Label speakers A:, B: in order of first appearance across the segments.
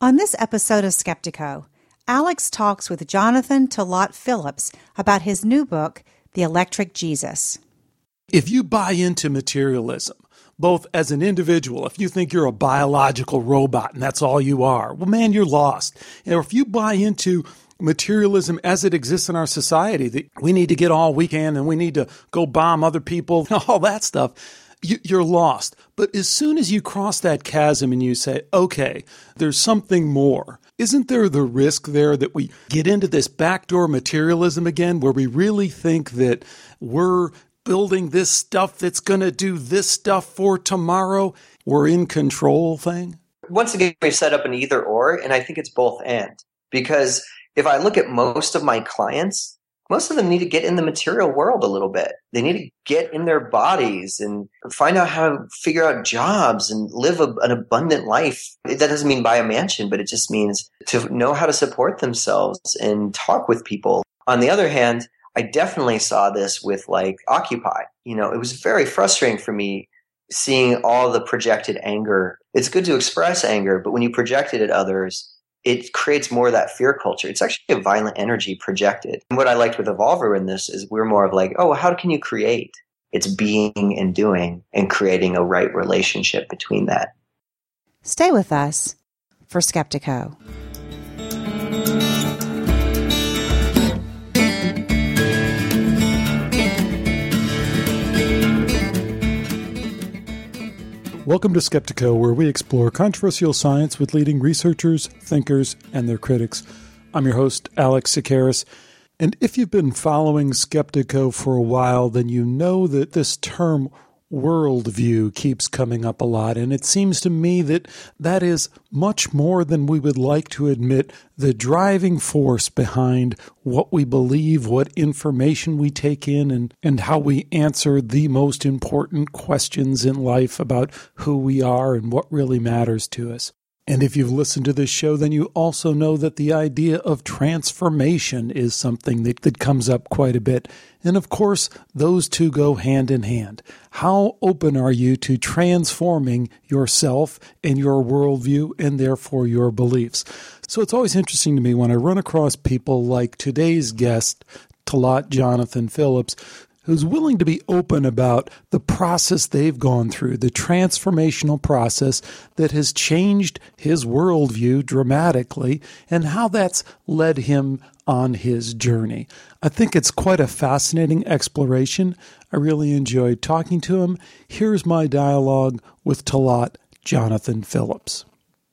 A: On this episode of Skeptiko, Alex talks with Jonathan Talat Phillips about his new book, The Electric Jesus.
B: If you buy into materialism, both as an individual, if you think you're a biological robot and that's all you are, well, man, you're lost. Or if you buy into materialism as it exists in our society, that we need to get all we can and we need to go bomb other people, all that stuff, you're lost. But as soon as you cross that chasm and you say, okay, there's something more, isn't there the risk there that we get into this backdoor materialism again, where we really think that we're building this stuff that's going to do this stuff for tomorrow? We're in control thing?
C: Once again, we've set up an either or, and I think it's both and. Because if I look at most of my clients, most of them need to get in the material world a little bit. They need to get in their bodies and find out how to figure out jobs and live an abundant life. That doesn't mean buy a mansion, but it just means to know how to support themselves and talk with people. On the other hand, I definitely saw this with like Occupy. It was very frustrating for me seeing all the projected anger. It's good to express anger, but when you project it at others, it creates more of that fear culture. It's actually a violent energy projected. And what I liked with Evolver in this is we're more of like, oh, how can you create? It's being and doing and creating a right relationship between that.
A: Stay with us for Skeptiko.
B: Welcome to Skeptiko, where we explore controversial science with leading researchers, thinkers, and their critics. I'm your host, Alex Tsakiris. And if you've been following Skeptiko for a while, then you know that this term worldview keeps coming up a lot. And it seems to me that that is much more than we would like to admit the driving force behind what we believe, what information we take in, and how we answer the most important questions in life about who we are and what really matters to us. And if you've listened to this show, then you also know that the idea of transformation is something that comes up quite a bit. And of course, those two go hand in hand. How open are you to transforming yourself and your worldview and therefore your beliefs? So it's always interesting to me when I run across people like today's guest, Talat Jonathan Phillips, who's willing to be open about the process they've gone through, the transformational process that has changed his worldview dramatically, and how that's led him on his journey. I think it's quite a fascinating exploration. I really enjoyed talking to him. Here's my dialogue with Talat Jonathan Phillips.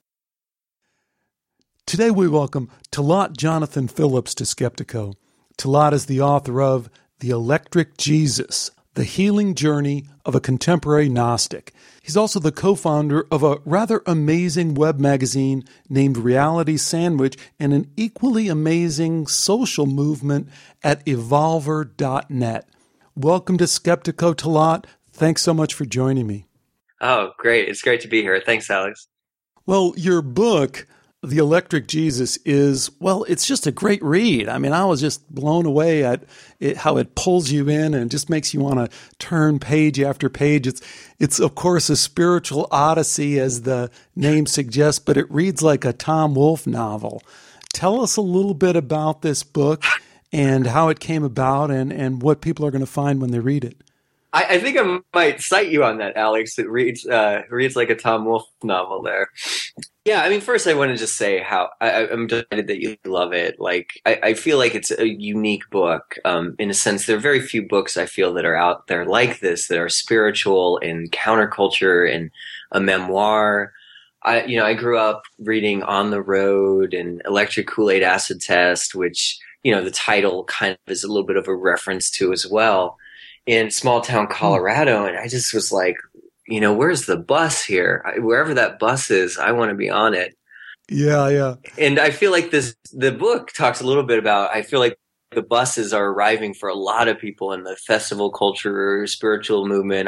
B: Today we welcome Talat Jonathan Phillips to Skeptiko. Talat is the author of The Electric Jesus, The Healing Journey of a Contemporary Gnostic. He's also the co-founder of a rather amazing web magazine named Reality Sandwich and an equally amazing social movement at Evolver.net. Welcome to Skeptiko, Talat. Thanks so much for joining me.
C: Oh, great. It's great to be here. Thanks, Alex.
B: Well, your book, The Electric Jesus, it's just a great read. I mean, I was just blown away at how it pulls you in and just makes you want to turn page after page. It's of course a spiritual odyssey, as the name suggests, but it reads like a Tom Wolfe novel. Tell us a little bit about this book and how it came about and what people are going to find when they read it.
C: I think I might cite you on that, Alex. It reads like a Tom Wolfe novel there. Yeah, I mean, first I want to just say how I'm delighted that you love it. Like, I feel like it's a unique book. In a sense, there are very few books I feel that are out there like this, that are spiritual and counterculture and a memoir. I grew up reading On the Road and Electric Kool-Aid Acid Test, which, the title kind of is a little bit of a reference to as well, in small town Colorado. And I just was like, where's the bus here? Wherever that bus is, I want to be on it.
B: Yeah.
C: And I feel like the book talks a little bit about, I feel like the buses are arriving for a lot of people in the festival culture, spiritual movement,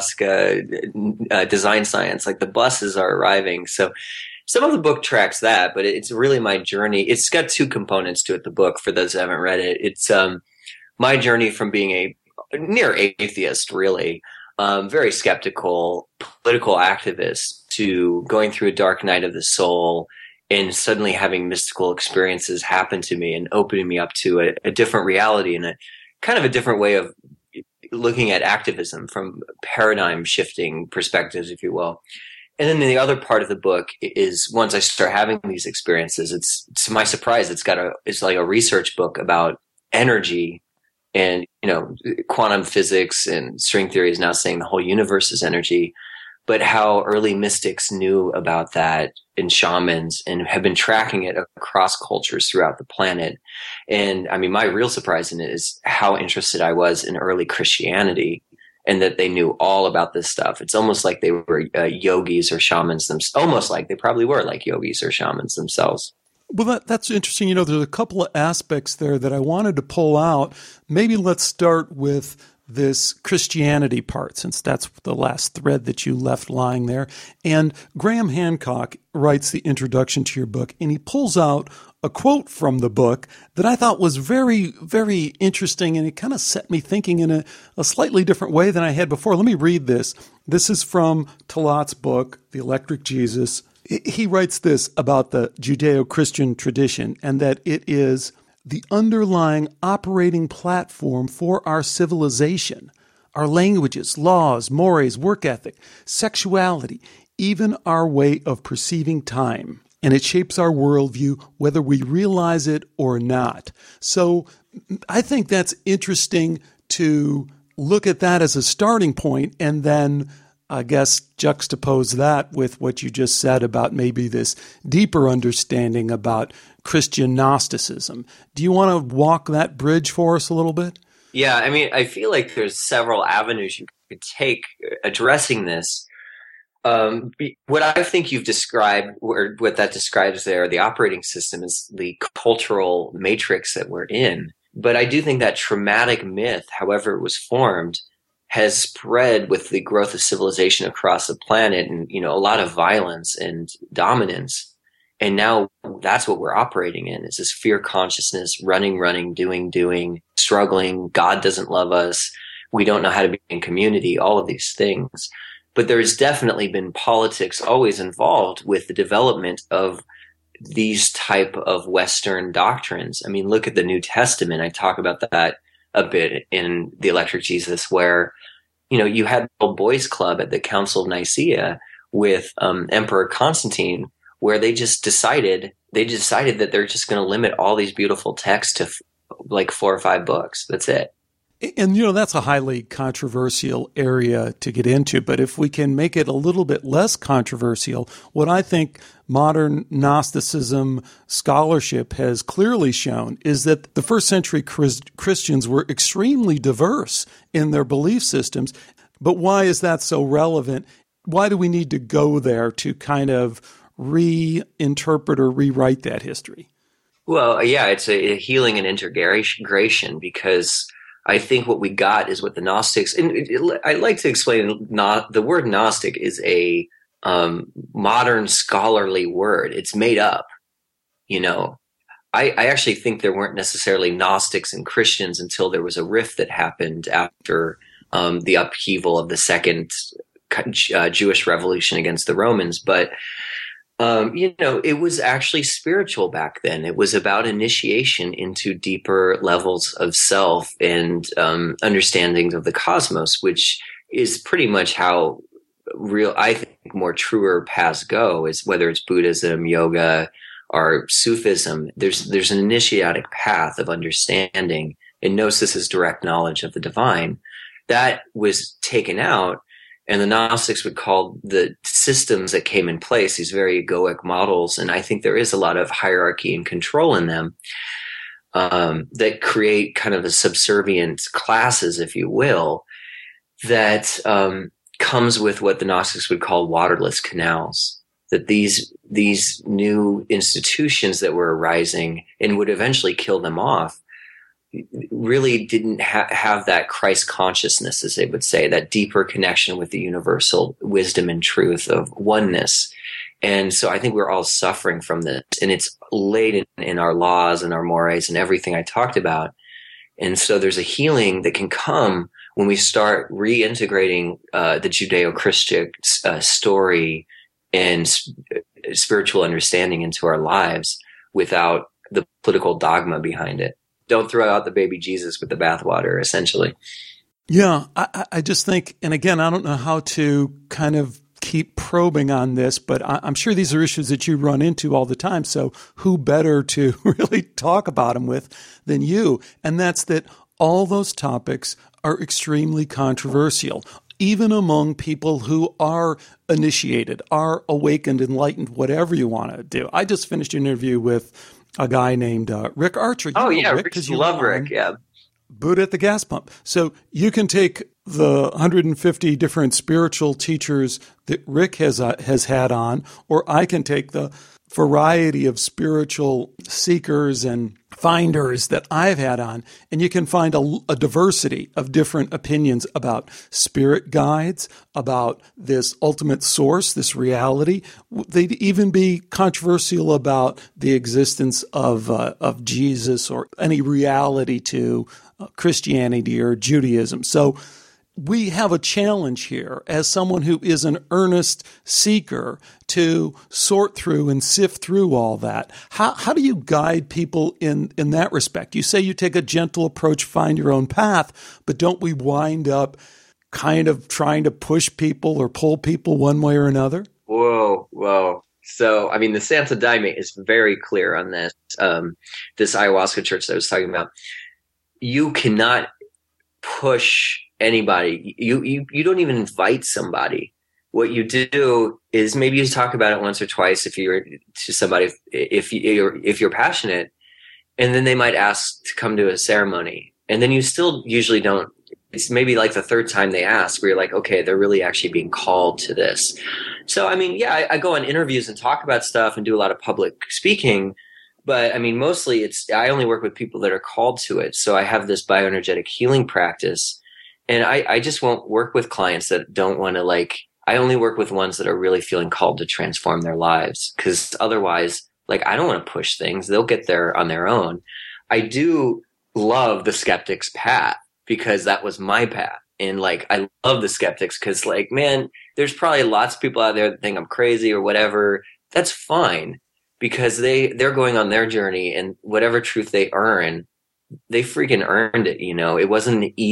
C: ayahuasca, design science. Like, the buses are arriving. So some of the book tracks that, but it's really my journey. It's got two components to it, the book, for those who haven't read it. It's my journey from being a near atheist, really, very skeptical political activist, to going through a dark night of the soul and suddenly having mystical experiences happen to me and opening me up to a different reality and a kind of a different way of looking at activism from paradigm shifting perspectives, if you will. And then the other part of the book is once I start having these experiences, it's to my surprise, it's like a research book about energy and, quantum physics, and string theory is now saying the whole universe is energy, but how early mystics knew about that and shamans and have been tracking it across cultures throughout the planet. And I mean, my real surprise in it is how interested I was in early Christianity and that they knew all about this stuff. It's almost like they were yogis or shamans themselves, almost like they probably were like yogis or shamans themselves.
B: Well, that's interesting. There's a couple of aspects there that I wanted to pull out. Maybe let's start with this Christianity part, since that's the last thread that you left lying there. And Graham Hancock writes the introduction to your book, and he pulls out a quote from the book that I thought was very, very interesting, and it kind of set me thinking in a slightly different way than I had before. Let me read this. This is from Talat's book, The Electric Jesus. He writes this about the Judeo-Christian tradition, and that it is the underlying operating platform for our civilization, our languages, laws, mores, work ethic, sexuality, even our way of perceiving time. And it shapes our worldview whether we realize it or not. So I think that's interesting to look at that as a starting point, and then I guess juxtapose that with what you just said about maybe this deeper understanding about Christian Gnosticism. Do you want to walk that bridge for us a little bit?
C: Yeah, I mean, I feel like there's several avenues you could take addressing this. What I think you've described, or what that describes there, the operating system, is the cultural matrix that we're in. But I do think that traumatic myth, however it was formed, has spread with the growth of civilization across the planet, and a lot of violence and dominance. And now that's what we're operating in, is this fear consciousness, running, doing, struggling. God doesn't love us. We don't know how to be in community, all of these things. But there's definitely been politics always involved with the development of these type of Western doctrines. I mean, look at the New Testament. I talk about that a bit in The Electric Jesus, where, you had the old boys club at the Council of Nicaea with Emperor Constantine, where they decided that they're just going to limit all these beautiful texts to like 4 or 5 books. That's it.
B: And, that's a highly controversial area to get into. But if we can make it a little bit less controversial, what I think modern Gnosticism scholarship has clearly shown is that the first century Christians were extremely diverse in their belief systems. But why is that so relevant? Why do we need to go there to kind of reinterpret or rewrite that history?
C: Well, yeah, it's a healing and integration, because I think what we got is what the Gnostics, and I like to explain, the word Gnostic is a modern scholarly word. It's made up. I actually think there weren't necessarily Gnostics and Christians until there was a rift that happened after the upheaval of the second Jewish revolution against the Romans. But it was actually spiritual back then. It was about initiation into deeper levels of self and understandings of the cosmos, which is pretty much how I think more truer paths go, is whether it's Buddhism, yoga, or Sufism. There's an initiatic path of understanding, and gnosis is direct knowledge of the divine. That was taken out. And the Gnostics would call the systems that came in place these very egoic models. And I think there is a lot of hierarchy and control in them that create kind of a subservient classes, if you will, that comes with what the Gnostics would call waterless canals. That these new institutions that were arising and would eventually kill them off really didn't have that Christ consciousness, as they would say, that deeper connection with the universal wisdom and truth of oneness. And so I think we're all suffering from this, and it's laid in our laws and our mores and everything I talked about. And so there's a healing that can come when we start reintegrating the Judeo-Christian story and spiritual understanding into our lives without the political dogma behind it. Don't throw out the baby Jesus with the bathwater, essentially.
B: Yeah, I just think, and again, I don't know how to kind of keep probing on this, but I'm sure these are issues that you run into all the time. So who better to really talk about them with than you? And that's that all those topics are extremely controversial, even among people who are initiated, are awakened, enlightened, whatever you want to do. I just finished an interview with a guy named Rick Archer.
C: Rick, because you love Rick, yeah.
B: Buddha at the gas pump. So you can take the 150 different spiritual teachers that Rick has had on, or I can take the variety of spiritual seekers and finders that I've had on, and you can find a diversity of different opinions about spirit guides, about this ultimate source, this reality. They'd even be controversial about the existence of Jesus or any reality to Christianity or Judaism. So we have a challenge here as someone who is an earnest seeker to sort through and sift through all that. How do you guide people in that respect? You say you take a gentle approach, find your own path, but don't we wind up kind of trying to push people or pull people one way or another?
C: Whoa. So, I mean, the Santa Daime is very clear on this. This ayahuasca church that I was talking about, you cannot push anybody. You don't even invite somebody. What you do is maybe you talk about it once or twice if you're to somebody, if you're passionate, and then they might ask to come to a ceremony, and then you still usually don't. It's maybe like the third time they ask where you're like, okay, they're really actually being called to this. So, I mean, yeah, I go on interviews and talk about stuff and do a lot of public speaking. But I mean, mostly I only work with people that are called to it. So I have this bioenergetic healing practice, and I just won't work with clients that don't want to I only work with ones that are really feeling called to transform their lives. Cause otherwise, I don't want to push things. They'll get there on their own. I do love the skeptic's path because that was my path. And I love the skeptics because man, there's probably lots of people out there that think I'm crazy or whatever. That's fine. Because they're going on their journey, and whatever truth they earn, they freaking earned it. It wasn't an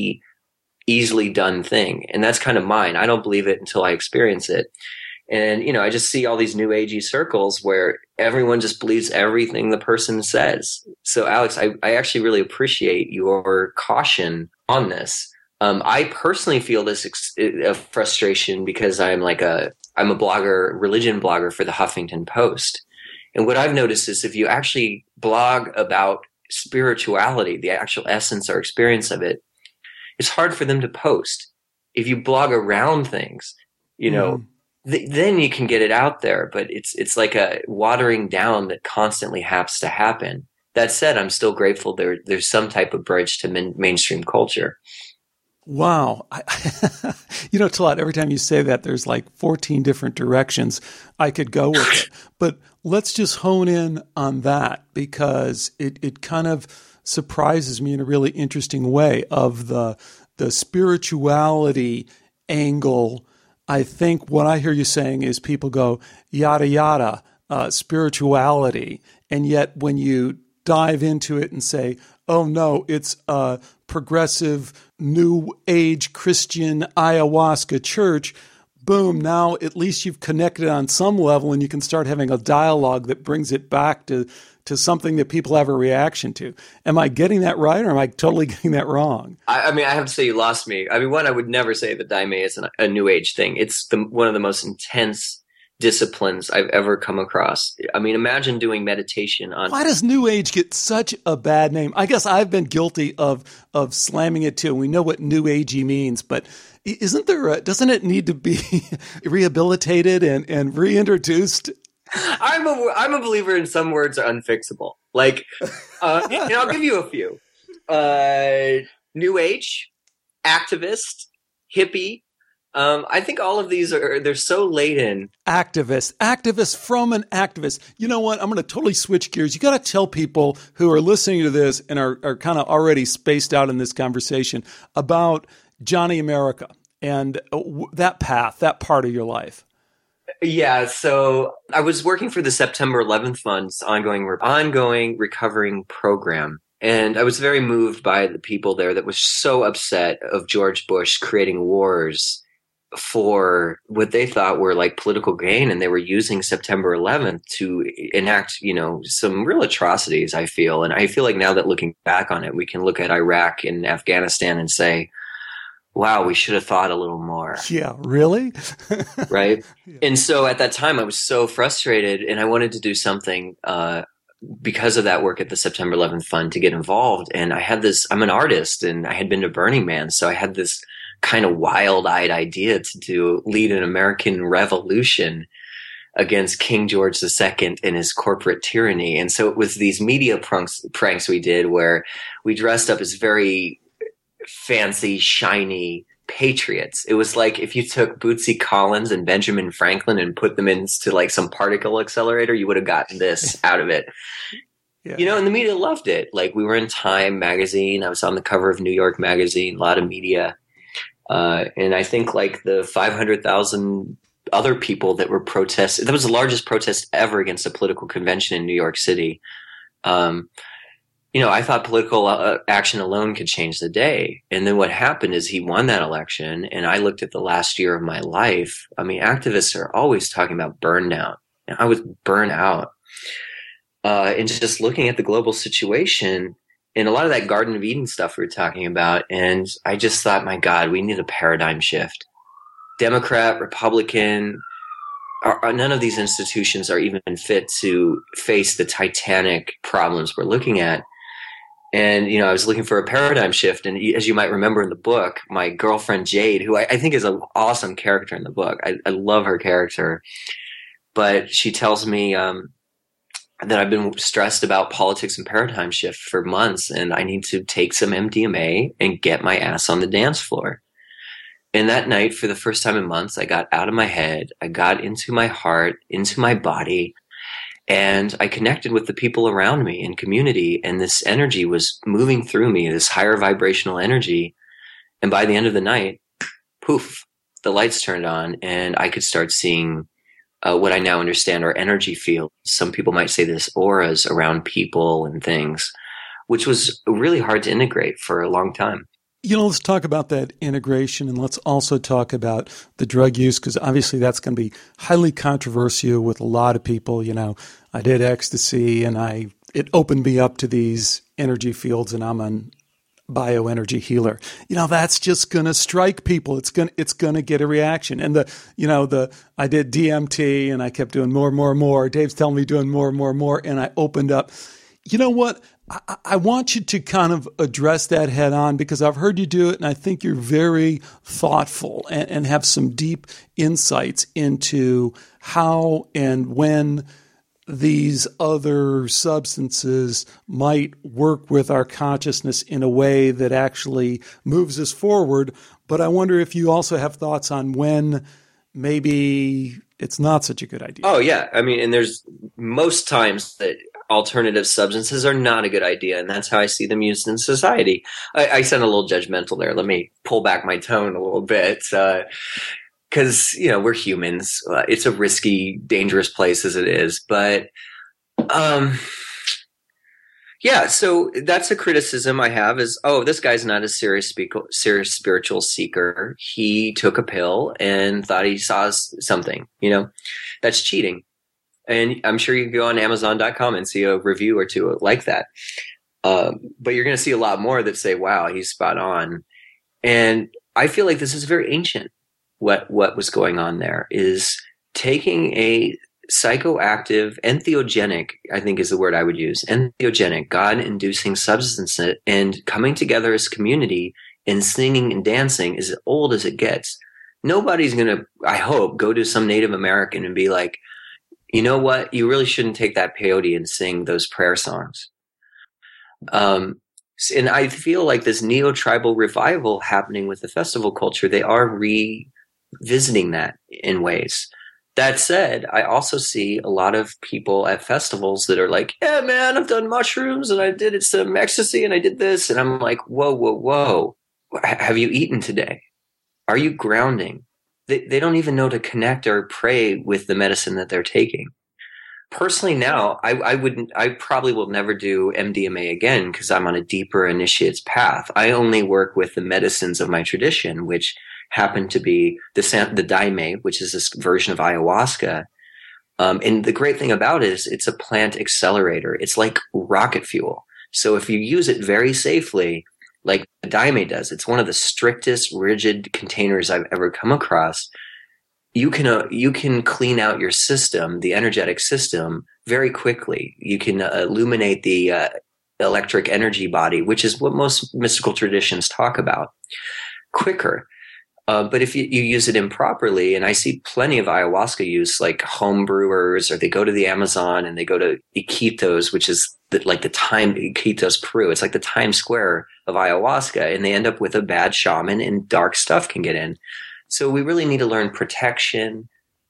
C: easily done thing. And that's kind of mine. I don't believe it until I experience it. And, I just see all these new agey circles where everyone just believes everything the person says. So Alex, I actually really appreciate your caution on this. I personally feel this frustration because I'm a blogger, religion blogger for the Huffington Post. And what I've noticed is if you actually blog about spirituality, the actual essence or experience of it, it's hard for them to post. If you blog around things, then you can get it out there. But it's like a watering down that constantly has to happen. That said, I'm still grateful there's some type of bridge to mainstream culture.
B: Wow. Talat, every time you say that, there's 14 different directions I could go with it. But let's just hone in on that because it kind of surprises me in a really interesting way of the spirituality angle. I think what I hear you saying is people go, yada, yada, spirituality. And yet when you dive into it and say, oh no, it's a progressive new age Christian ayahuasca church, boom, now at least you've connected on some level and you can start having a dialogue that brings it back to something that people have a reaction to. Am I getting that right or am I totally getting that wrong?
C: I mean, I have to say you lost me. I mean, one, I would never say that Daime is a new age thing. It's one of the most intense disciplines I've ever come across. I mean, imagine doing meditation on.
B: Why does New Age get such a bad name? I guess I've been guilty of slamming it too. We know what New Agey means, but doesn't it need to be rehabilitated and reintroduced?
C: I'm a believer in some words are unfixable. And I'll give you a few. New Age, activist, hippie. I think all of these they're so laden.
B: Activist from an activist. You know what? I'm going to totally switch gears. You got to tell people who are listening to this and are kind of already spaced out in this conversation about Johnny America and that path, that part of your life.
C: Yeah, so I was working for the September 11th Fund's ongoing recovering program. And I was very moved by the people there that was so upset of George Bush creating wars for what they thought were like political gain. And they were using September 11th to enact, some real atrocities, I feel. And I feel like now that looking back on it, we can look at Iraq and Afghanistan and say, wow, we should have thought a little more.
B: Yeah, really?
C: Right. Yeah. And so at that time, I was so frustrated and I wanted to do something because of that work at the September 11th Fund to get involved. And I'm an artist and I had been to Burning Man. So I had this kind of wild-eyed idea to lead an American revolution against King George II and his corporate tyranny. And so it was these media pranks we did where we dressed up as very fancy, shiny patriots. It was like if you took Bootsy Collins and Benjamin Franklin and put them into like some particle accelerator, you would have gotten this out of it. Yeah. And the media loved it. Like we were in Time magazine. I was on the cover of New York magazine, a lot of media. And I think like the 500,000 other people that were protesting, that was the largest protest ever against a political convention in New York City. I thought political action alone could change the day. And then what happened is he won that election. And I looked at the last year of my life. I mean, activists are always talking about burnout. And I was burnt out. And just looking at the global situation and a lot of that Garden of Eden stuff we were talking about. And I just thought, my God, we need a paradigm shift. Democrat, Republican, none of these institutions are even fit to face the titanic problems we're looking at. And, I was looking for a paradigm shift. And as you might remember in the book, my girlfriend Jade, who I think is an awesome character in the book. I love her character. But she tells me that I've been stressed about politics and paradigm shift for months. And I need to take some MDMA and get my ass on the dance floor. And that night, for the first time in months, I got out of my head. I got into my heart, into my body. And I connected with the people around me in community, and this energy was moving through me, this higher vibrational energy. And by the end of the night, poof, the lights turned on and I could start seeing what I now understand are energy fields. Some people might say this auras around people and things, which was really hard to integrate for a long time.
B: Let's talk about that integration, and let's also talk about the drug use, because obviously that's going to be highly controversial with a lot of people. I did ecstasy, and it opened me up to these energy fields, and I'm a bioenergy healer. That's just going to strike people. It's going to get a reaction. And I did DMT, and I kept doing more and more and more. Dave's telling me doing more and more and more, and I opened up. You know what? I want you to kind of address that head on, because I've heard you do it, and I think you're very thoughtful and have some deep insights into how and when these other substances might work with our consciousness in a way that actually moves us forward. But I wonder if you also have thoughts on when maybe it's not such a good idea.
C: Oh, yeah. I mean, and there's most times that alternative substances are not a good idea, and that's how I see them used in society. I sound a little judgmental there. Let me pull back my tone a little bit, because we're humans. It's a risky, dangerous place as it is, but yeah. So that's a criticism I have: is this guy's not a serious spiritual seeker. He took a pill and thought he saw something. That's cheating. And I'm sure you can go on Amazon.com and see a review or two like that. But you're going to see a lot more that say, wow, he's spot on. And I feel like this is very ancient. What was going on there is taking a psychoactive, entheogenic, I think is the word I would use, entheogenic, God-inducing substance, and coming together as community and singing and dancing as old as it gets. Nobody's going to, I hope, go to some Native American and be like, you know what? You really shouldn't take that peyote and sing those prayer songs. And I feel like this neo-tribal revival happening with the festival culture, they are revisiting that in ways. That said, I also see a lot of people at festivals that are like, yeah, man, I've done mushrooms and I did some ecstasy and I did this. And I'm like, whoa. Have you eaten today? Are you grounding? they don't even know to connect or pray with the medicine that they're taking. Personally, now I probably will never do MDMA again because I'm on a deeper initiate's path. I only work with the medicines of my tradition, which happen to be the daime, which is this version of ayahuasca. And the great thing about it is it's a plant accelerator. It's like rocket fuel. So if you use it very safely, like the daime does, it's one of the strictest rigid containers I've ever come across. You can clean out your system, the energetic system, very quickly. You can illuminate the electric energy body, which is what most mystical traditions talk about, quicker. But if you use it improperly, and I see plenty of ayahuasca use, like home brewers, or they go to the Amazon and they go to Iquitos, which is Iquitos, Peru. It's like the Times Square of ayahuasca, and they end up with a bad shaman, and dark stuff can get in. So we really need to learn protection,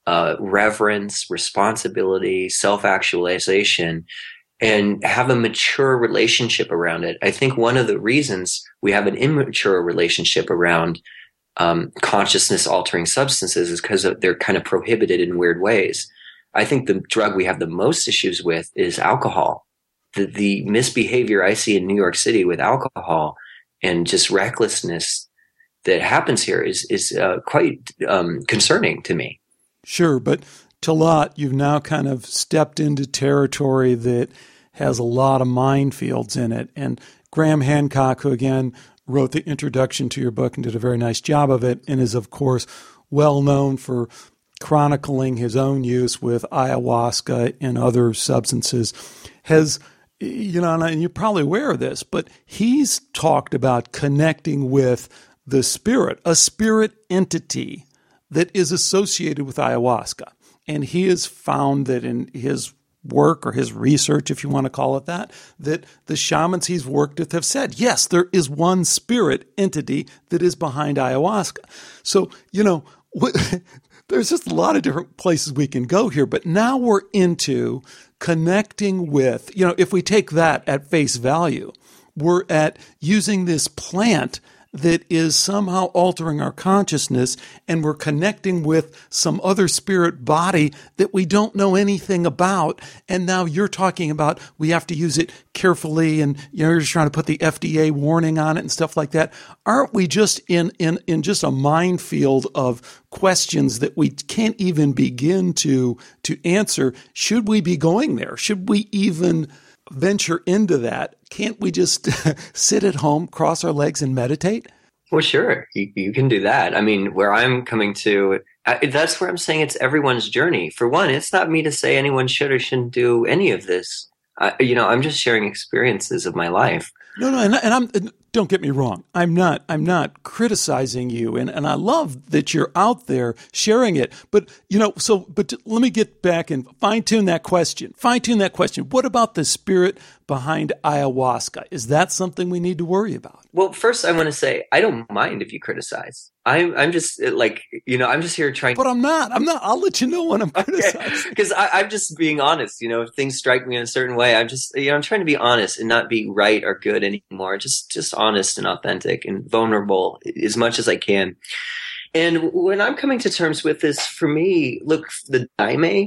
C: reverence, responsibility, self-actualization, and have a mature relationship around it. I think one of the reasons we have an immature relationship around consciousness altering substances is because they're kind of prohibited in weird ways. I think the drug we have the most issues with is alcohol. The misbehavior I see in New York City with alcohol and just recklessness that happens here is quite concerning to me.
B: Sure, but Talat, you've now kind of stepped into territory that has a lot of minefields in it. And Graham Hancock, who again wrote the introduction to your book and did a very nice job of it, and is, of course, well known for chronicling his own use with ayahuasca and other substances, has, and you're probably aware of this, but he's talked about connecting with the spirit, a spirit entity that is associated with ayahuasca. And he has found that in his work or his research, if you want to call it that the shamans he's worked with have said, yes, there is one spirit entity that is behind ayahuasca. So, there's just a lot of different places we can go here, but now we're into connecting with, if we take that at face value, we're at using this plant that is somehow altering our consciousness, and we're connecting with some other spirit body that we don't know anything about. And now you're talking about we have to use it carefully, and you're just trying to put the FDA warning on it and stuff like that. Aren't we just in just a minefield of questions that we can't even begin to answer? Should we be going there? Should we even venture into that? Can't we just sit at home, cross our legs, and meditate?
C: Well, sure. You can do that. I mean, where I'm coming to, that's where I'm saying it's everyone's journey. For one, it's not me to say anyone should or shouldn't do any of this. I'm just sharing experiences of my life.
B: No, and I'm. Don't get me wrong. I'm not criticizing you, and I love that you're out there sharing it. But but let me get back and fine tune that question. What about the spirit behind ayahuasca? Is that something we need to worry about?
C: Well, first I want to say I don't mind if you criticize. I'm just I'm just here trying.
B: But I'm not. I'll let you know when I'm criticizing.
C: Because I'm just being honest. If things strike me in a certain way, I'm just I'm trying to be honest and not be right or good anymore. Just honest and authentic and vulnerable as much as I can. And when I'm coming to terms with this, for me, look, the daime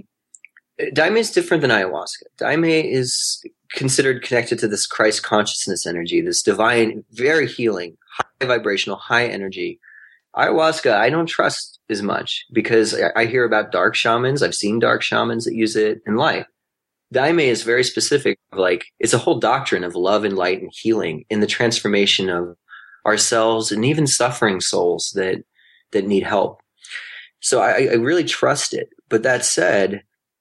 C: is different than ayahuasca. Daime is considered connected to this Christ consciousness energy, this divine, very healing, high vibrational, high energy. Ayahuasca, I don't trust as much because I hear about dark shamans. I've seen dark shamans that use it in life. Daime is very specific, it's a whole doctrine of love and light and healing in the transformation of ourselves and even suffering souls that need help. So I really trust it. But that said,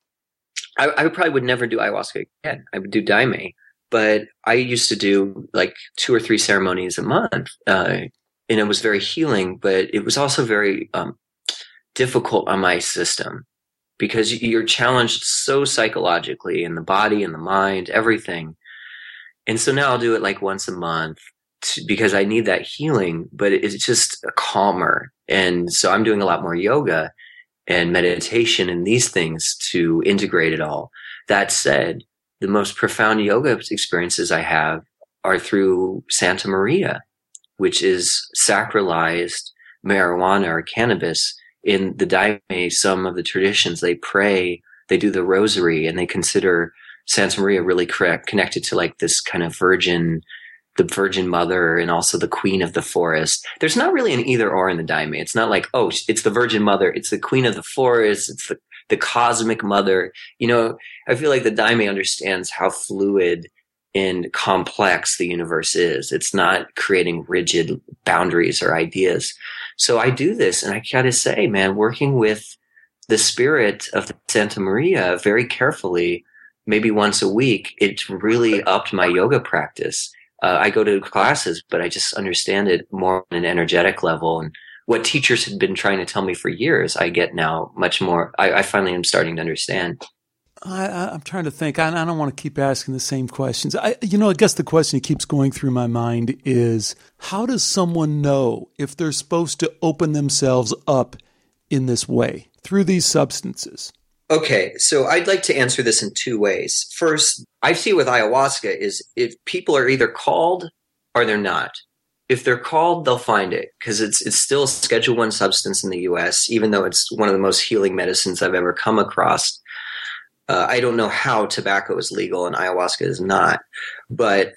C: I probably would never do ayahuasca again. I would do daime, but I used to do 2 or 3 ceremonies a month, and it was very healing. But it was also very difficult on my system because you're challenged so psychologically in the body and the mind, everything. And so now I'll do it once a month because I need that healing. But it's just calmer, and so I'm doing a lot more yoga and meditation and these things to integrate it all. That said, the most profound yoga experiences I have are through Santa Maria, which is sacralized marijuana or cannabis in the Daime, some of the traditions, they pray, they do the rosary, and they consider Santa Maria really connected to like this kind of the Virgin Mother, and also the Queen of the Forest. There's not really an either or in the Daime. It's not like, oh, it's the Virgin Mother, it's the Queen of the Forest, it's the cosmic mother. You know, I feel like the Daime understands how fluid and complex the universe is. It's not creating rigid boundaries or ideas. So I do this, and I gotta say, man, working with the spirit of Santa Maria very carefully, maybe once a week, it really upped my yoga practice. I go to classes, but I just understand it more on an energetic level. And what teachers had been trying to tell me for years, I get now much more. I finally am starting to understand.
B: I'm trying to think. I don't want to keep asking the same questions. I guess the question that keeps going through my mind is, how does someone know if they're supposed to open themselves up in this way through these substances?
C: Okay, so I'd like to answer this in two ways. First, I see with ayahuasca is if people are either called or they're not. If they're called, they'll find it, because it's still a Schedule I substance in the U.S., even though it's one of the most healing medicines I've ever come across. I don't know how tobacco is legal and ayahuasca is not, but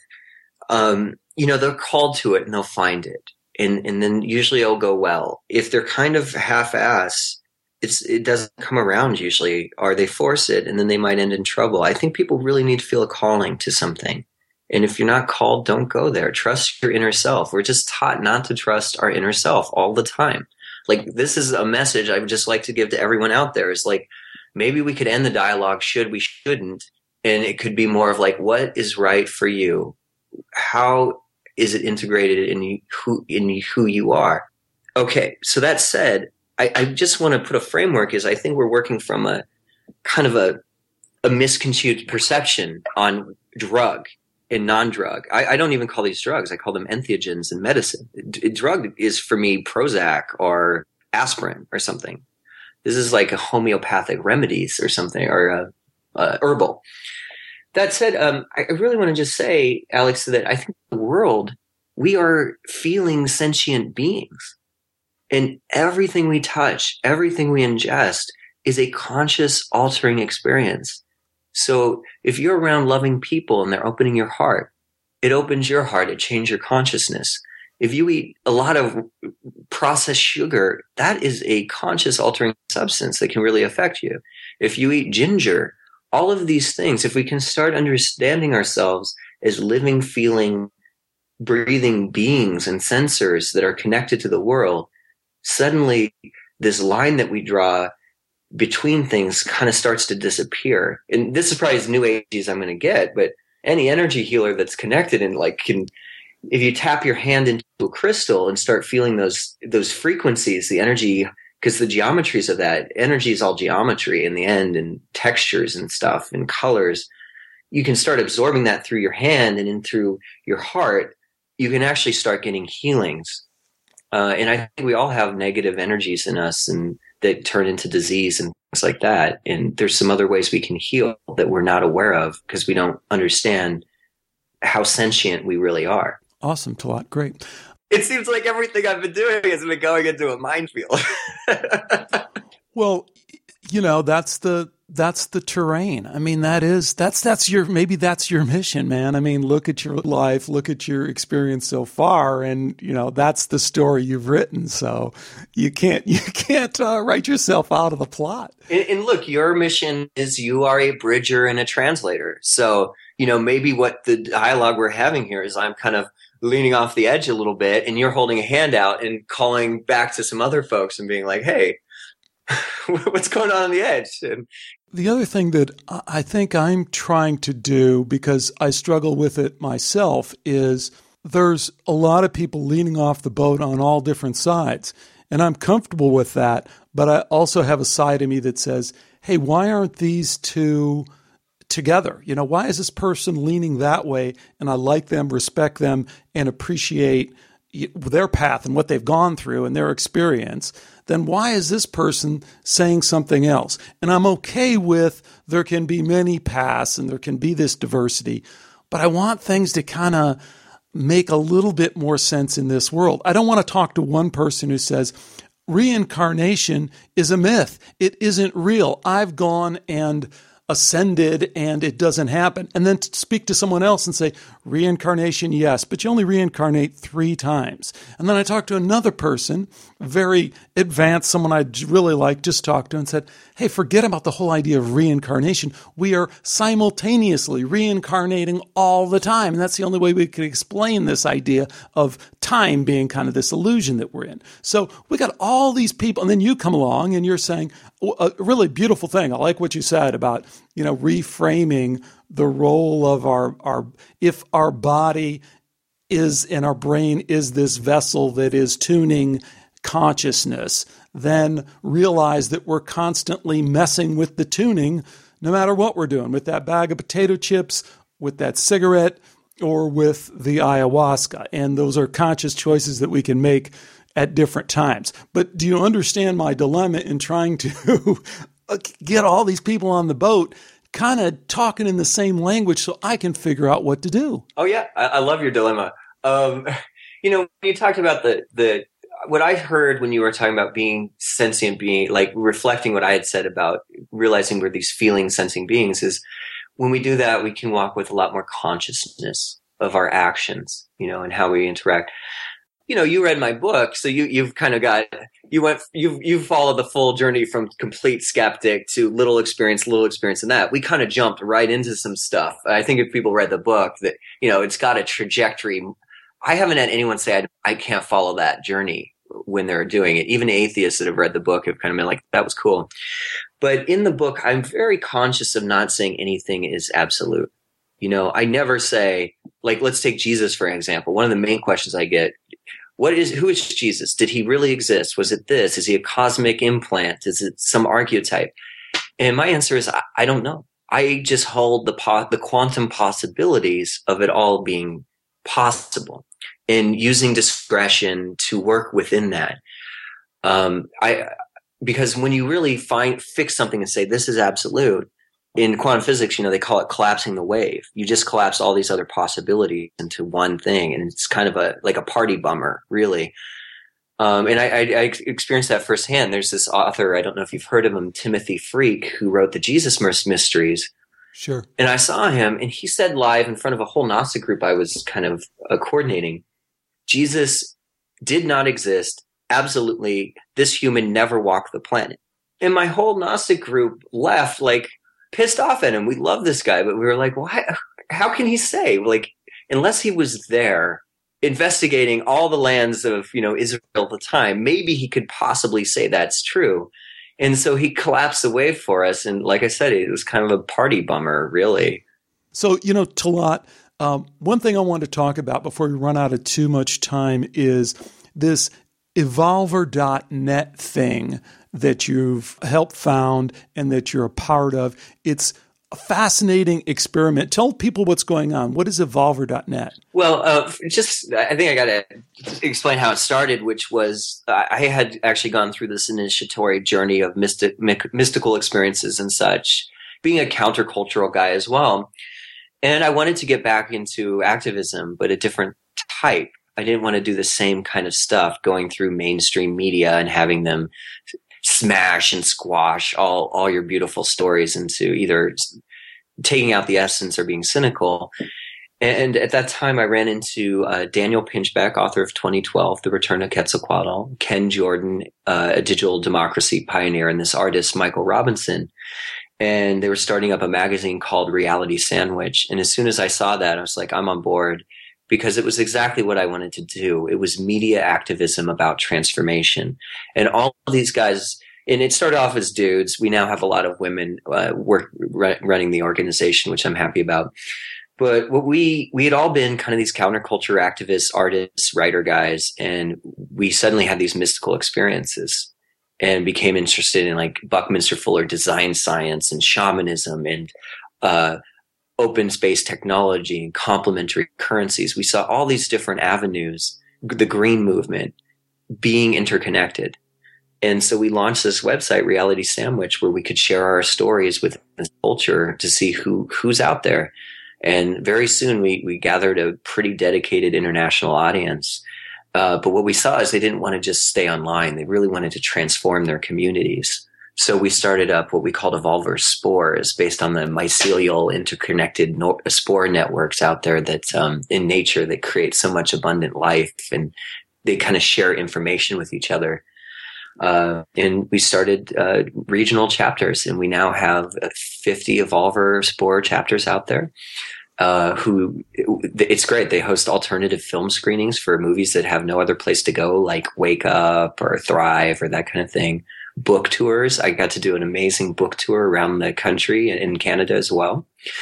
C: they're called to it and they'll find it, and then usually it'll go well. If they're kind of half-ass, it doesn't come around usually, or they force it and then they might end in trouble. I think people really need to feel a calling to something. And if you're not called, don't go there. Trust your inner self. We're just taught not to trust our inner self all the time. Like, this is a message I would just like to give to everyone out there. Is like, maybe we could end the dialogue, should we, shouldn't. And it could be more of like, what is right for you? How is it integrated in who you are? Okay. So that said, I just want to put a framework. Is I think we're working from a kind of a misconceived perception on drug and non-drug. I don't even call these drugs. I call them entheogens in medicine. Drug is for me Prozac or aspirin or something. This is like a homeopathic remedies or something, or herbal. That said, I really want to just say, Alex, that I think the world, we are feeling sentient beings. And everything we touch, everything we ingest is a conscious altering experience. So if you're around loving people and they're opening your heart, it opens your heart, it changes your consciousness. If you eat a lot of processed sugar, that is a conscious altering substance that can really affect you. If you eat ginger, all of these things, if we can start understanding ourselves as living, feeling, breathing beings and sensors that are connected to the world, suddenly this line that we draw between things kind of starts to disappear. And this is probably as new age as I'm going to get, but any energy healer that's connected and if you tap your hand into a crystal and start feeling those frequencies, the energy, because the geometries of that energy is all geometry in the end, and textures and stuff and colors, you can start absorbing that through your hand and in through your heart. You can actually start getting healings. And I think we all have negative energies in us and that turn into disease and things like that. And there's some other ways we can heal that we're not aware of because we don't understand how sentient we really are.
B: Awesome, Talat. Great.
C: It seems like everything I've been doing has been going into a minefield.
B: Well, that's the terrain. I mean, that's your mission, man. I mean, look at your life, look at your experience so far, and that's the story you've written. So you can't write yourself out of the plot.
C: And look, your mission is you are a bridger and a translator. So maybe what the dialogue we're having here is I'm kind of leaning off the edge a little bit, and you're holding a hand out and calling back to some other folks and being like, "Hey, what's going on the edge?" And
B: the other thing that I think I'm trying to do, because I struggle with it myself, is there's a lot of people leaning off the boat on all different sides. And I'm comfortable with that. But I also have a side of me that says, hey, why aren't these two together? Why is this person leaning that way? And I like them, respect them, and appreciate their path and what they've gone through and their experience. Then why is this person saying something else? And I'm okay with there can be many paths and there can be this diversity, but I want things to kind of make a little bit more sense in this world. I don't want to talk to one person who says, reincarnation is a myth. It isn't real. I've gone and ascended and it doesn't happen. And then speak to someone else and say, reincarnation, yes, but you only reincarnate 3 times. And then I talked to another person, very advanced, someone I really like, just talked to and said, hey, forget about the whole idea of reincarnation. We are simultaneously reincarnating all the time. And that's the only way we can explain this idea of time being kind of this illusion that we're in. So we got all these people, and then you come along and you're saying a really beautiful thing. I like what you said about, reframing the role of if our body is and our brain is this vessel that is tuning consciousness, then realize that we're constantly messing with the tuning no matter what we're doing, with that bag of potato chips, with that cigarette, or with the ayahuasca. And those are conscious choices that we can make at different times. But do you understand my dilemma in trying to get all these people on the boat kind of talking in the same language so I can figure out what to do?
C: Oh, yeah. I love your dilemma. You talked about what I heard when you were talking about being sentient, being like reflecting what I had said about realizing we're these feeling sensing beings, is when we do that, we can walk with a lot more consciousness of our actions, and how we interact. You read my book, so you've kind of you've followed the full journey from complete skeptic to little experience in that. We kind of jumped right into some stuff. I think if people read the book, that, it's got a trajectory. I haven't had anyone say I can't follow that journey when they're doing it. Even atheists that have read the book have kind of been like, that was cool. But in the book, I'm very conscious of not saying anything is absolute. I never say, like, let's take Jesus for example. One of the main questions I get, who is Jesus? Did he really exist? Was it this? Is he a cosmic implant? Is it some archetype? And my answer is, I don't know. I just hold the quantum possibilities of it all being possible and using discretion to work within that. Because when you really fix something and say, this is absolute, in quantum physics, they call it collapsing the wave. You just collapse all these other possibilities into one thing. And it's kind of like a party bummer, really. And I experienced that firsthand. There's this author, I don't know if you've heard of him, Timothy Freak, who wrote the Jesus Mysteries.
B: Sure.
C: And I saw him, and he said live in front of a whole Gnostic group I was kind of coordinating, Jesus did not exist. Absolutely. This human never walked the planet. And my whole Gnostic group left pissed off at him. We love this guy, but we were like, why? How can he say, unless he was there investigating all the lands of, Israel at the time, maybe he could possibly say that's true. And so he collapsed the wave for us. And like I said, it was kind of a party bummer, really.
B: So, Talat, one thing I want to talk about before we run out of too much time is this Evolver.net thing that you've helped found and that you're a part of. It's a fascinating experiment. Tell people what's going on. What is Evolver.net?
C: Well, I think I got to explain how it started, which was I had actually gone through this initiatory journey of mystical experiences and such, being a countercultural guy as well. And I wanted to get back into activism, but a different type. I didn't want to do the same kind of stuff, going through mainstream media and having them smash and squash all your beautiful stories into either taking out the essence or being cynical. And at that time, I ran into Daniel Pinchbeck, author of 2012, The Return of Quetzalcoatl, Ken Jordan, a digital democracy pioneer, and this artist, Michael Robinson. And they were starting up a magazine called Reality Sandwich. And as soon as I saw that, I was like, I'm on board, because it was exactly what I wanted to do. It was media activism about transformation. And all of these guys, and it started off as dudes. We now have a lot of women running the organization, which I'm happy about. But what we had all been kind of these counterculture activists, artists, writer guys, and we suddenly had these mystical experiences and became interested in Buckminster Fuller design science and shamanism and open space technology and complementary currencies. We saw all these different avenues, the green movement, being interconnected. And so we launched this website, Reality Sandwich, where we could share our stories with this culture to see who's out there. And very soon we gathered a pretty dedicated international audience But what we saw is they didn't want to just stay online. They really wanted to transform their communities. So we started up what we called Evolver Spores, based on the mycelial interconnected spore networks out there that in nature that create so much abundant life, and they kind of share information with each other. And we started regional chapters, and we now have 50 Evolver Spore chapters out there. It's great. They host alternative film screenings for movies that have no other place to go, like Wake Up or Thrive or that kind of thing. Book tours. I got to do an amazing book tour around the country and in Canada as well.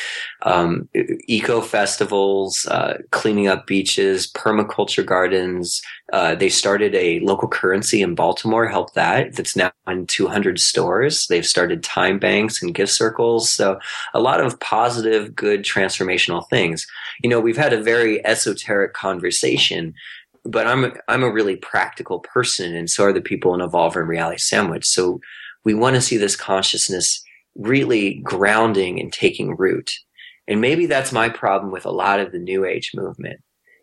C: Eco festivals, cleaning up beaches, permaculture gardens. They started a local currency in Baltimore, helped that's now in 200 stores. They've started time banks and gift circles. So a lot of positive, good, transformational things. We've had a very esoteric conversation, but I'm a really practical person, and so are the people in Evolver and Reality Sandwich. So we want to see this consciousness really grounding and taking root. And maybe that's my problem with a lot of the New Age movement,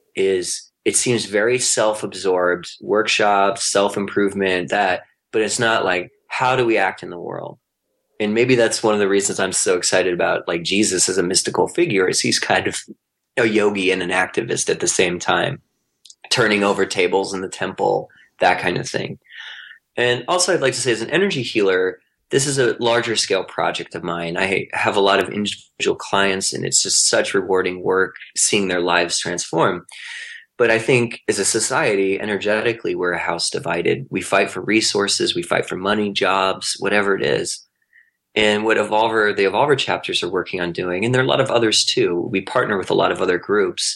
C: is it seems very self-absorbed, workshops, self-improvement, but it's not like, how do we act in the world? And maybe that's one of the reasons I'm so excited about like Jesus as a mystical figure, is he's kind of a yogi and an activist at the same time, turning over tables in the temple, that kind of thing. And also I'd like to say, as an energy healer, this is a larger scale project of mine. I have a lot of individual clients, and it's just such rewarding work seeing their lives transform. But I think as a society, energetically, we're a house divided. We fight for resources, we fight for money, jobs, whatever it is. And what the Evolver chapters are working on doing, and there are a lot of others too, we partner with a lot of other groups,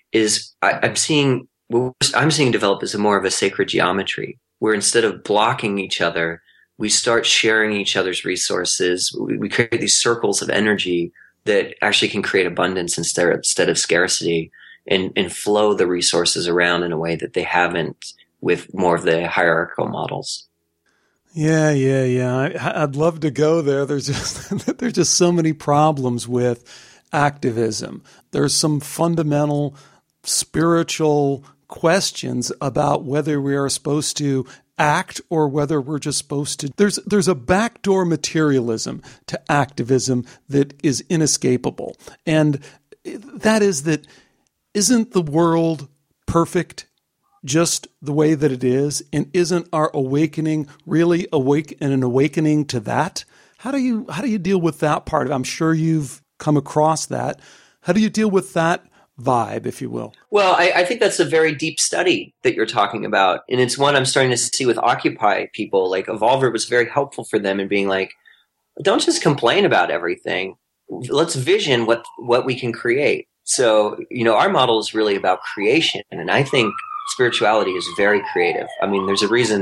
C: is I'm seeing develop as more of a sacred geometry, where instead of blocking each other, we start sharing each other's resources. We create these circles of energy that actually can create abundance instead of scarcity, and flow the resources around in a way that they haven't with more of the hierarchical models.
B: Yeah. I'd love to go there. There's just so many problems with activism. There's some fundamental spiritual questions about whether we are supposed to act or whether we're just supposed to. There's a backdoor materialism to activism that is inescapable. And that is that, isn't the world perfect just the way that it is? And isn't our awakening really an awakening to that? How do you deal with that part of it? I'm sure you've come across that. How do you deal with that vibe, if you will?
C: Well, I think that's a very deep study that you're talking about. And it's one I'm starting to see with Occupy people. Like Evolver was very helpful for them in being like, don't just complain about everything. Let's vision what we can create. So, our model is really about creation. And I think spirituality is very creative. I mean, there's a reason.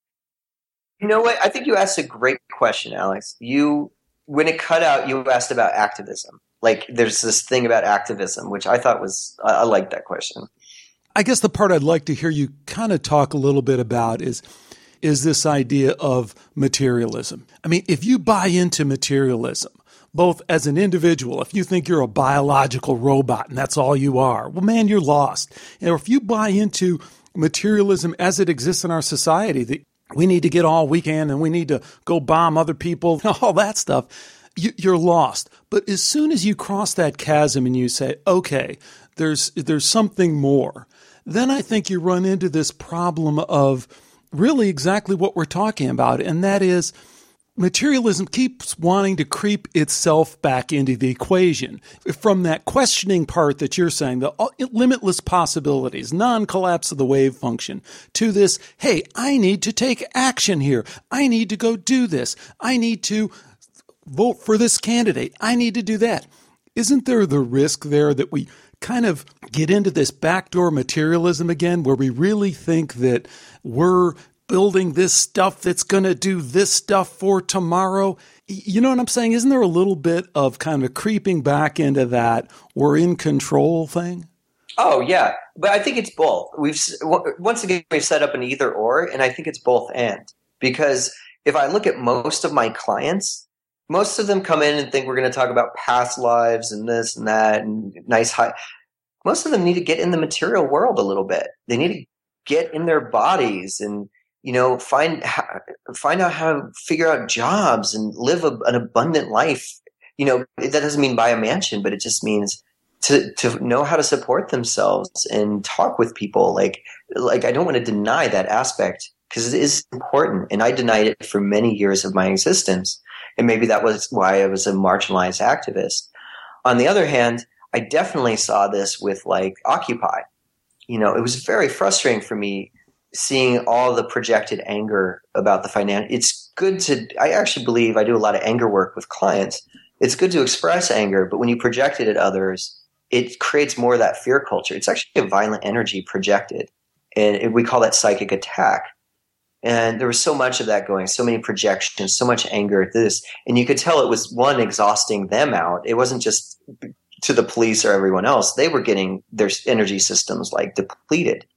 C: You know what? I think you asked a great question, Alex. When it cut out, you asked about activism. Like, there's this thing about activism, which I thought I like that question.
B: I guess the part I'd like to hear you kind of talk a little bit about is this idea of materialism. I mean, if you buy into materialism, both as an individual, if you think you're a biological robot and that's all you are, well, man, you're lost. And if you buy into materialism as it exists in our society, that we need to get all we can and we need to go bomb other people, all that stuff, you're lost. But as soon as you cross that chasm and you say, okay, there's something more, then I think you run into this problem of really exactly what we're talking about, and that is materialism keeps wanting to creep itself back into the equation. From that questioning part that you're saying, the limitless possibilities, non-collapse of the wave function, to this, hey, I need to take action here. I need to go do this. I need to vote for this candidate. I need to do that. Isn't there the risk there that we kind of get into this backdoor materialism again, where we really think that we're building this stuff that's going to do this stuff for tomorrow? You know what I'm saying? Isn't there a little bit of kind of creeping back into that we're in control thing?
C: Oh, yeah. But I think it's both. Once again, we've set up an either or, and I think it's both and. Because if I look at most of my clients, most of them come in and think we're going to talk about past lives and this and that and nice high. Most of them need to get in the material world a little bit. They need to get in their bodies and, find out how to figure out jobs and live an abundant life. That doesn't mean buy a mansion, but it just means to know how to support themselves and talk with people. Like I don't want to deny that aspect because it is important. And I denied it for many years of my existence. And maybe that was why I was a marginalized activist. On the other hand, I definitely saw this with Occupy. It was very frustrating for me seeing all the projected anger about the financial. It's good I actually believe I do a lot of anger work with clients. It's good to express anger, but when you project it at others, it creates more of that fear culture. It's actually a violent energy projected. And we call that psychic attack. And there was so much of that going, so many projections, so much anger at this. And you could tell it was, one, exhausting them out. It wasn't just to the police or everyone else. They were getting their energy systems depleted.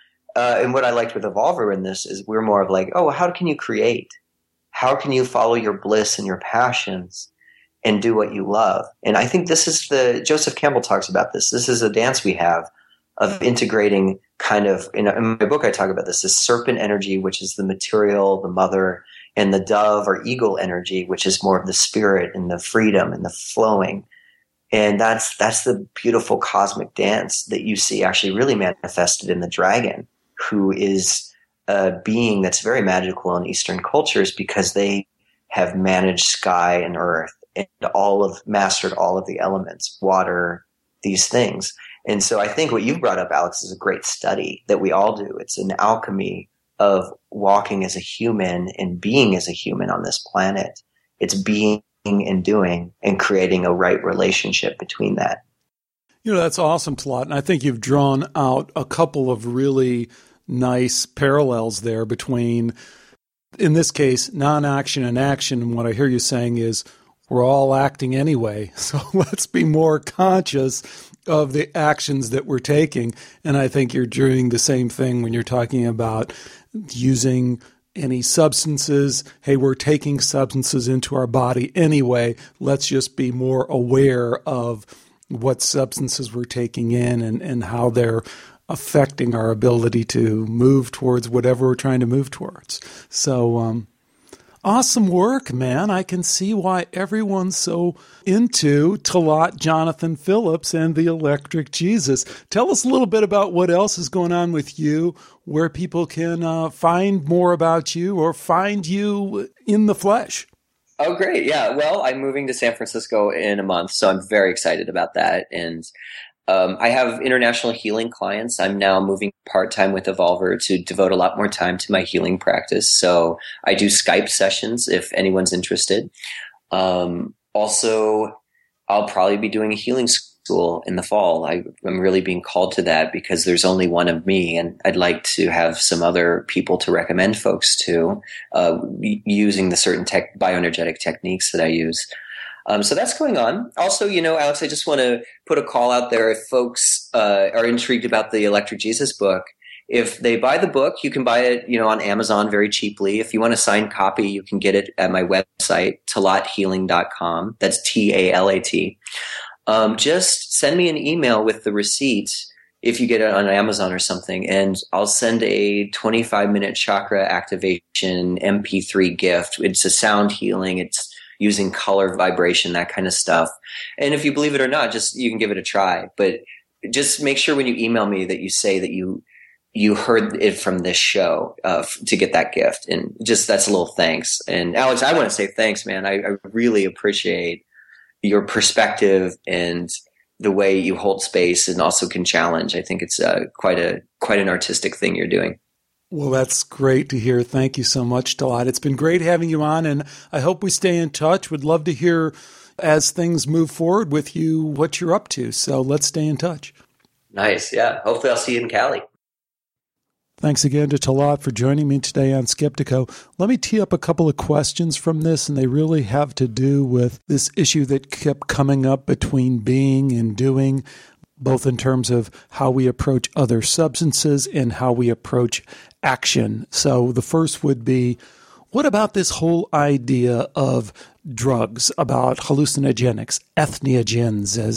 C: And what I liked with Evolver in this is we're more of how can you create? How can you follow your bliss and your passions and do what you love? And I think this is Joseph Campbell talks about this. This is a dance we have of integrating in my book, I talk about this serpent energy, which is the material, the mother, and the dove or eagle energy, which is more of the spirit and the freedom and the flowing. And that's the beautiful cosmic dance that you see actually really manifested in the dragon, who is a being that's very magical in Eastern cultures because they have managed sky and earth and mastered all of the elements, water, these things. And so I think what you've brought up, Alex, is a great study that we all do. It's an alchemy of walking as a human and being as a human on this planet. It's being and doing and creating a right relationship between that.
B: That's awesome, Talat. And I think you've drawn out a couple of really nice parallels there between, in this case, non-action and action. And what I hear you saying is we're all acting anyway. So let's be more conscious of the actions that we're taking. And I think you're doing the same thing when you're talking about using any substances. Hey, we're taking substances into our body anyway. Let's just be more aware of what substances we're taking in and how they're affecting our ability to move towards whatever we're trying to move towards. So, awesome work, man. I can see why everyone's so into Talat Jonathan Phillips and the Electric Jesus. Tell us a little bit about what else is going on with you, where people can find more about you or find you in the flesh.
D: Oh, great. Yeah. Well, I'm moving to San Francisco in a month, so I'm very excited about that. And I have international healing clients. I'm now moving part-time with Evolver to devote a lot more time to my healing practice. So I do Skype sessions if anyone's interested. Also, I'll probably be doing a healing school in the fall. I'm really being called to that because there's only one of me, and I'd like to have some other people to recommend folks to using the certain bioenergetic techniques that I use. So that's going on. Also, Alex, I just want to put a call out there. If folks are intrigued about the Electric Jesus book, if they buy the book, you can buy it, on Amazon very cheaply. If you want a signed copy, you can get it at my website, talathealing.com. That's TALAT. Just send me an email with the receipt if you get it on Amazon or something, and I'll send a 25-minute chakra activation MP3 gift. It's a sound healing. It's using color, vibration, that kind of stuff. And if you believe it or not, you can give it a try. But just make sure when you email me that you say that you heard it from this show to get that gift. And that's a little thanks. And Alex, I want to say thanks, man. I really appreciate your perspective and the way you hold space and also can challenge. I think it's quite an artistic thing you're doing.
B: Well, that's great to hear. Thank you so much, Talat. It's been great having you on, and I hope we stay in touch. Would love to hear as things move forward with you what you're up to. So let's stay in touch.
D: Nice. Yeah. Hopefully I'll see you in Cali.
B: Thanks again to Talat for joining me today on Skeptiko. Let me tee up a couple of questions from this, and they really have to do with this issue that kept coming up between being and doing, both in terms of how we approach other substances and how we approach action. So the first would be, what about this whole idea of drugs, about hallucinogenics, entheogens, as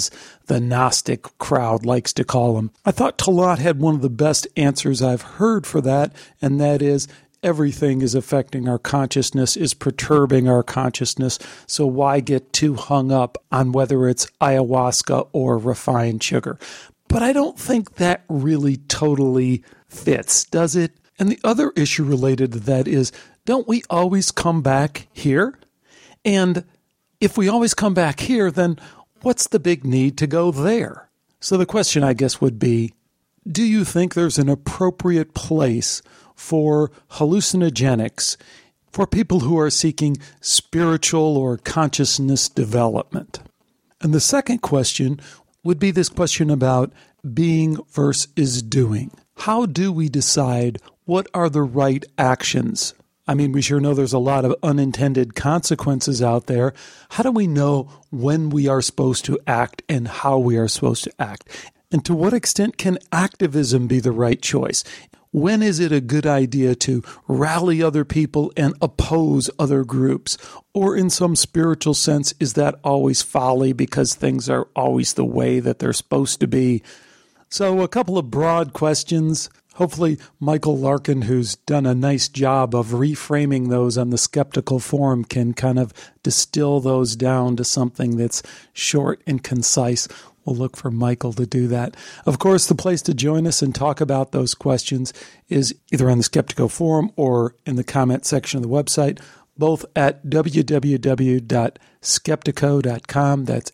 B: the Gnostic crowd likes to call them. I thought Talat had one of the best answers I've heard for that, and that is, everything is affecting our consciousness, is perturbing our consciousness, so why get too hung up on whether it's ayahuasca or refined sugar? But I don't think that really totally fits, does it? And the other issue related to that is, don't we always come back here? And if we always come back here, then what's the big need to go there? So the question, I guess, would be, do you think there's an appropriate place for hallucinogenics for people who are seeking spiritual or consciousness development? And the second question would be this question about being versus doing. How do we decide what are the right actions? I mean, we sure know there's a lot of unintended consequences out there. How do we know when we are supposed to act and how we are supposed to act? And to what extent can activism be the right choice? When is it a good idea to rally other people and oppose other groups? Or in some spiritual sense, is that always folly because things are always the way that they're supposed to be? So a couple of broad questions. Hopefully Michael Larkin, who's done a nice job of reframing those on the Skeptical Forum, can kind of distill those down to something that's short and concise. We'll look for Michael to do that. Of course, the place to join us and talk about those questions is either on the Skeptical Forum or in the comment section of the website, both at www.skeptiko.com. That's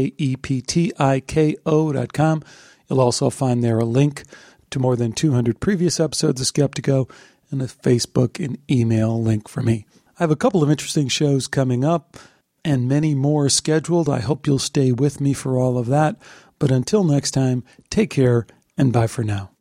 B: skeptiko.com. You'll also find there a link to more than 200 previous episodes of Skeptiko and a Facebook and email link for me. I have a couple of interesting shows coming up and many more scheduled. I hope you'll stay with me for all of that. But until next time, take care and bye for now.